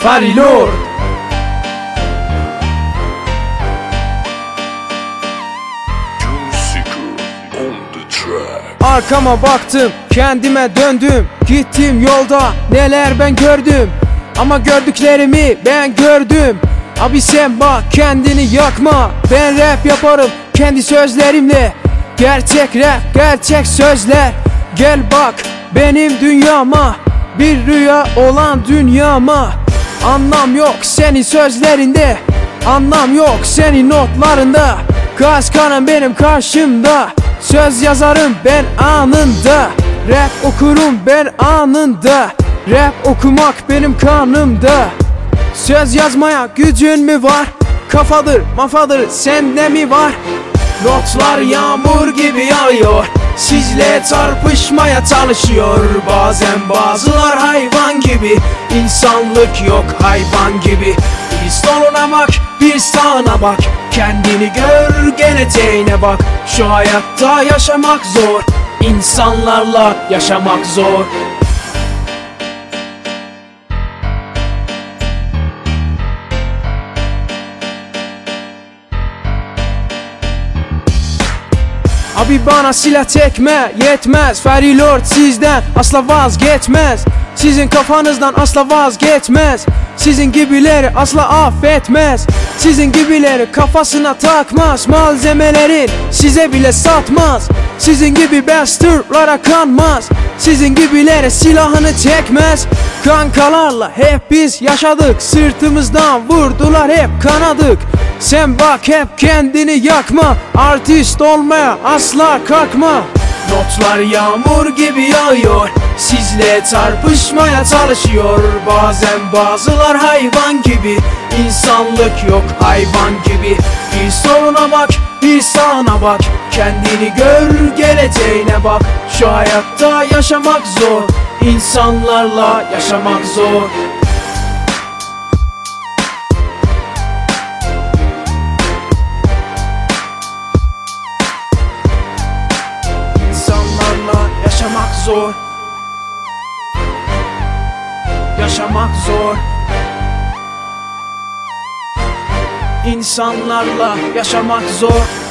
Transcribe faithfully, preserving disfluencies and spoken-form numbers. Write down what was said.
Farilord. Arkama baktım, kendime döndüm. Gittim yolda, neler ben gördüm. Ama gördüklerimi ben gördüm. Abi sen bak, kendini yakma. Ben rap yaparım kendi sözlerimle. Gerçek rap, gerçek sözler. Gel bak benim dünyama, bir rüya olan dünyama. Anlam yok senin sözlerinde, anlam yok senin notlarında. Gaz kanım benim karşımda, söz yazarım ben anında. Rap okurum ben anında, rap okumak benim kanımda. Söz yazmaya gücün mü var? Kafadır mafadır sende mi var? Notlar yağmur gibi yağıyor, sizle çarpışmaya çalışıyor. Bazen bazılar hayvan gibi, insanlık yok hayvan gibi. Bir soluna bak, bir sağına bak, kendini gör, geleceğine bak. Şu hayatta yaşamak zor, insanlarla yaşamak zor. Abi bana silah çekme yetmez, Farilord sizden asla vazgeçmez. Sizin kafanızdan asla vazgeçmez, sizin gibileri asla affetmez. Sizin gibileri kafasına takmaz, malzemelerin size bile satmaz. Sizin gibi bastırlara kanmaz, sizin gibileri silahını çekmez. Kankalarla hep biz yaşadık, sırtımızdan vurdular hep kanadık. Sen bak hep kendini yakma, artist olmaya asla kalkma. Notlar yağmur gibi yağıyor, sizle çarpışmaya çalışıyor. Bazen bazılar hayvan gibi, insanlık yok hayvan gibi. Bir soluna bak, bir sağına bak, kendini gör, geleceğine bak. Şu hayatta yaşamak zor, insanlarla yaşamak zor. Yaşamak zor, yaşamak zor. İnsanlarla yaşamak zor.